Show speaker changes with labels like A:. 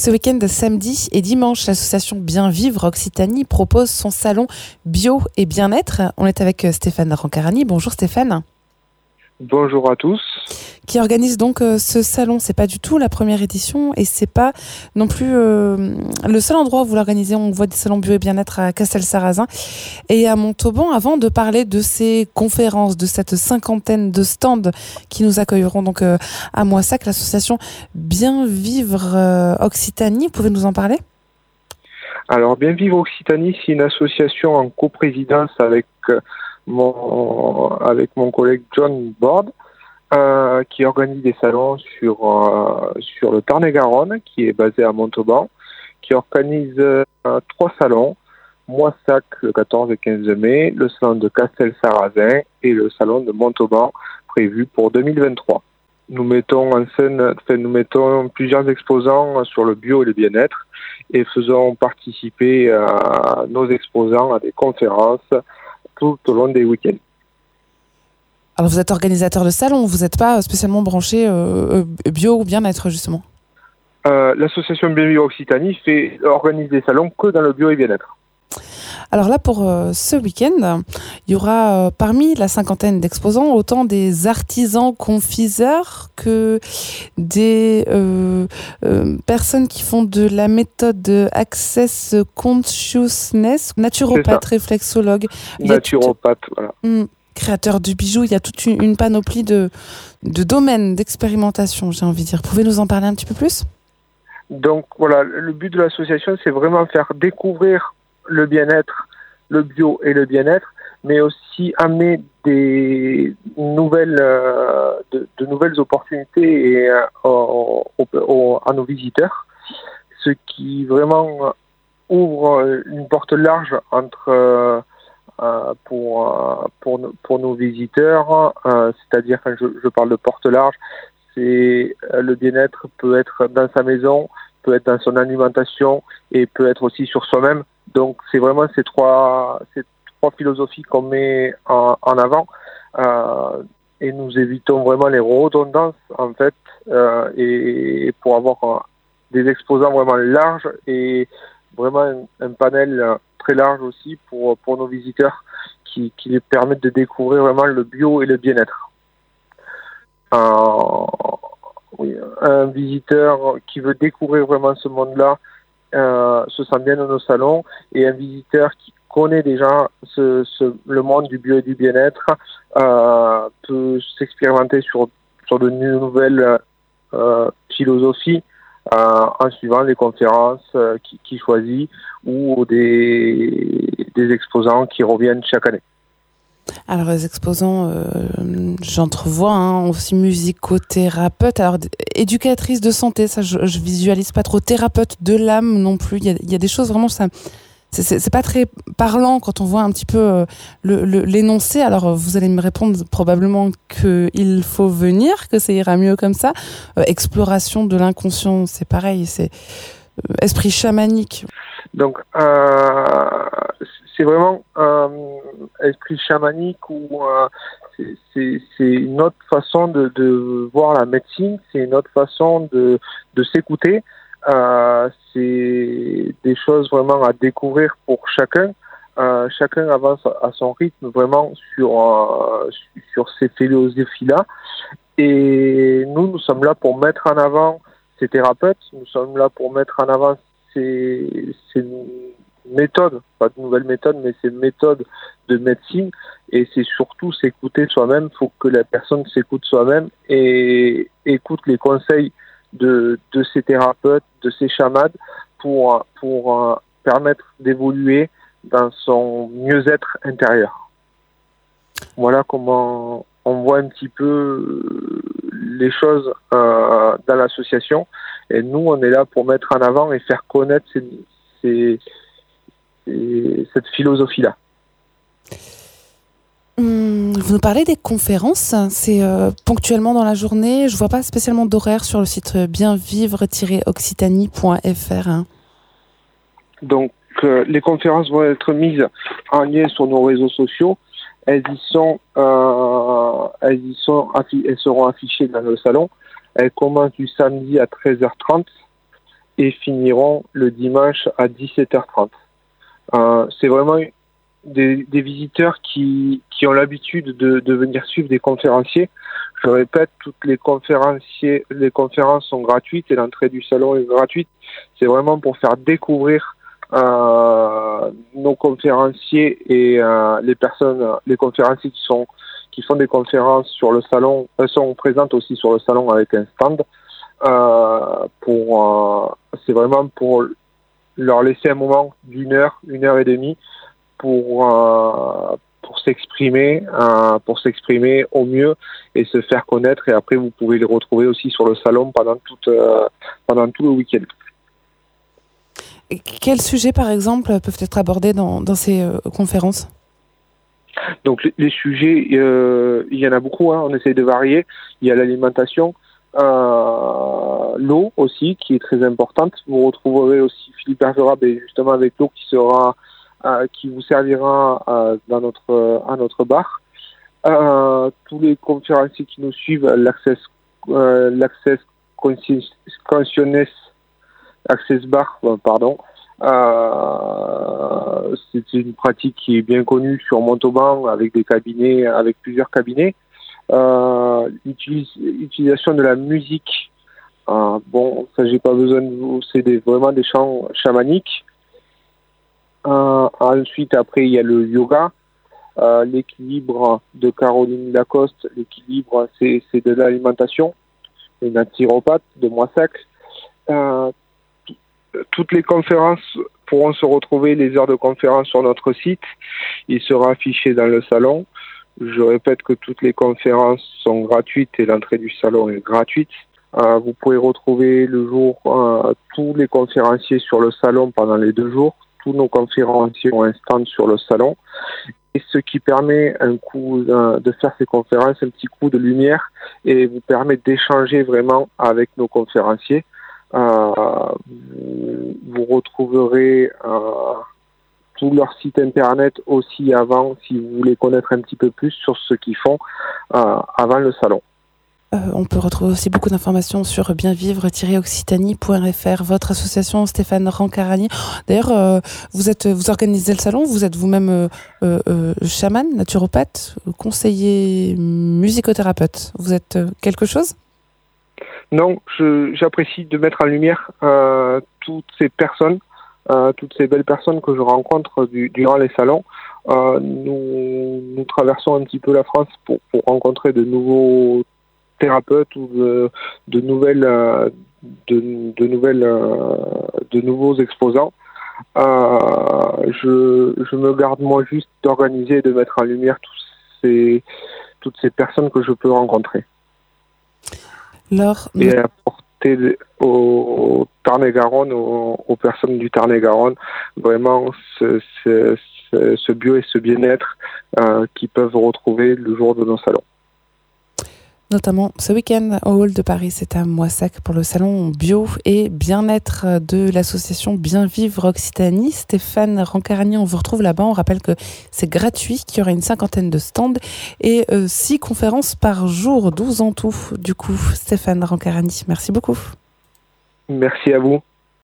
A: Ce week-end, samedi et dimanche, l'association Bien Vivre Occitanie propose son salon bio et bien-être. On est avec Stéphane Rancarani. Bonjour Stéphane.
B: Bonjour à tous.
A: Qui organise donc ce salon. C'est pas du tout la première édition et c'est pas non plus le seul endroit où vous l'organisez. On voit des salons bio et bien-être à Castelsarrasin et à Montauban. Avant de parler de ces conférences, de cette cinquantaine de stands qui nous accueilleront donc à Moissac, l'association Bien Vivre Occitanie, vous pouvez nous en parler ?
B: Alors, Bien Vivre Occitanie, c'est une association en coprésidence avec mon collègue John Bord, qui organise des salons sur le Tarn-et-Garonne, qui est basé à Montauban, qui organise 3 salons, Moissac le 14 et 15 mai, le salon de Castelsarrasin et le salon de Montauban prévu pour 2023. Nous mettons plusieurs exposants sur le bio et le bien-être et faisons participer nos exposants à des conférences tout au long des week-ends.
A: Alors vous êtes organisateur de salon, vous n'êtes pas spécialement branché bio ou bien-être justement ?
B: L'association Bien Vivre Occitanie organise des salons que dans le bio et bien-être.
A: Alors là, pour ce week-end, il y aura parmi la cinquantaine d'exposants autant des artisans confiseurs que des personnes qui font de la méthode Access Consciousness, naturopathe, réflexologue.
B: Naturopathe, voilà.
A: Créateur du bijou, il y a toute une panoplie de domaines d'expérimentation, j'ai envie de dire. Pouvez nous en parler un petit peu plus ?
B: Donc voilà, le but de l'association, c'est vraiment faire découvrir le bien-être, le bio et le bien-être, mais aussi amener des nouvelles, de nouvelles opportunités à nos visiteurs, ce qui vraiment ouvre une porte large pour nos visiteurs, c'est-à-dire quand je parle de porte large, c'est le bien-être peut être dans sa maison, peut être dans son alimentation et peut être aussi sur soi-même. Donc c'est vraiment ces trois philosophies qu'on met en avant et nous évitons vraiment les redondances en fait et pour avoir des exposants vraiment larges et vraiment un panel très large aussi pour nos visiteurs qui les permettent de découvrir vraiment le bio et le bien-être. Un visiteur qui veut découvrir vraiment ce monde-là se sent bien dans nos salons, et un visiteur qui connaît déjà le monde du bio et du bien-être peut s'expérimenter sur de nouvelles philosophies en suivant les conférences qu'il choisit ou des exposants qui reviennent chaque année.
A: Alors les exposants, j'entrevois aussi musicothérapeute, alors éducatrice de santé, ça je visualise pas trop, thérapeute de l'âme non plus, il y a des choses vraiment, ça c'est pas très parlant quand on voit un petit peu l'énoncé. Alors vous allez me répondre probablement qu'il faut venir, que ça ira mieux comme ça. Exploration de l'inconscient, c'est pareil, c'est esprit chamanique.
B: Donc c'est vraiment esprit chamanique ou c'est une autre façon de voir la médecine, c'est une autre façon de s'écouter. C'est des choses vraiment à découvrir pour chacun. Chacun avance à son rythme vraiment sur ces philosophies-là. Et nous sommes là pour mettre en avant ces thérapeutes, nous sommes là pour mettre en avant ces méthodes, pas de nouvelles méthodes, mais ces méthodes de médecine, et c'est surtout s'écouter soi-même. Il faut que la personne s'écoute soi-même et écoute les conseils de ces thérapeutes, de ces chamans pour permettre d'évoluer dans son mieux-être intérieur. Voilà comment on voit un petit peu les choses dans l'association, et nous on est là pour mettre en avant et faire connaître cette philosophie-là.
A: Vous nous parlez des conférences, c'est ponctuellement dans la journée, je vois pas spécialement d'horaire sur le site bienvivre-occitanie.fr.
B: Donc les conférences vont être mises en lien sur nos réseaux sociaux. Elles seront affichées dans le salon. Elles commencent du samedi à 13h30 et finiront le dimanche à 17h30. C'est vraiment des visiteurs qui ont l'habitude de venir suivre des conférenciers. Je répète, les conférences sont gratuites et l'entrée du salon est gratuite. C'est vraiment pour faire découvrir nos conférenciers et les conférenciers qui font des conférences sur le salon, sont présentes aussi sur le salon avec un stand. C'est vraiment pour leur laisser un moment d'une heure, 1h30 pour s'exprimer au mieux et se faire connaître. Et après, vous pouvez les retrouver aussi sur le salon pendant tout le week-end.
A: Quels sujets, par exemple, peuvent être abordés dans ces conférences ?
B: Donc, les sujets, il y en a beaucoup, on essaie de varier. Il y a l'alimentation, l'eau aussi, qui est très importante. Vous retrouverez aussi Philippe Bergera, justement avec l'eau qui vous servira à notre bar. Tous les conférenciers qui nous suivent, l'Access Consciousness Access Bar, c'est une pratique qui est bien connue sur Montauban avec plusieurs cabinets. Utilisation de la musique. Ça j'ai pas besoin de vous, c'est vraiment des chants chamaniques. Ensuite, après, il y a le yoga, l'équilibre de Caroline Lacoste. L'équilibre, c'est de l'alimentation. Une naturopathe de Moissac. Toutes les conférences pourront se retrouver, les heures de conférence sur notre site. Il sera affiché dans le salon. Je répète que toutes les conférences sont gratuites et l'entrée du salon est gratuite. Vous pouvez retrouver le jour tous les conférenciers sur le salon pendant les 2 jours. Tous nos conférenciers ont un stand sur le salon. Et ce qui permet de faire ces conférences, un petit coup de lumière et vous permet d'échanger vraiment avec nos conférenciers. Vous retrouverez tout leur site internet aussi avant, si vous voulez connaître un petit peu plus sur ce qu'ils font avant le salon.
A: On peut retrouver aussi beaucoup d'informations sur bienvivre-occitanie.fr, votre association Stéphane Rancarani. D'ailleurs, vous organisez le salon, vous êtes vous-même chaman, naturopathe, conseiller, musicothérapeute. Vous êtes quelque chose ?
B: Non, j'apprécie de mettre en lumière toutes ces belles personnes que je rencontre durant les salons. Nous traversons un petit peu la France pour rencontrer de nouveaux thérapeutes ou de nouveaux exposants. Je me garde moi juste d'organiser et de mettre en lumière toutes ces personnes que je peux rencontrer. Et apporter au Tarn-et-Garonne, aux personnes du Tarn-et-Garonne, vraiment ce bio et ce bien-être qu'ils peuvent retrouver le jour de nos salons.
A: Notamment ce week-end au Hall de Paris, c'est à Moissac pour le salon bio et bien-être de l'association Bien Vivre Occitanie. Stéphane Rancarani, on vous retrouve là-bas. On rappelle que c'est gratuit, qu'il y aura une 50aine de stands et 6 conférences par jour, 12 en tout. Du coup, Stéphane Rancarani, merci beaucoup.
B: Merci à vous.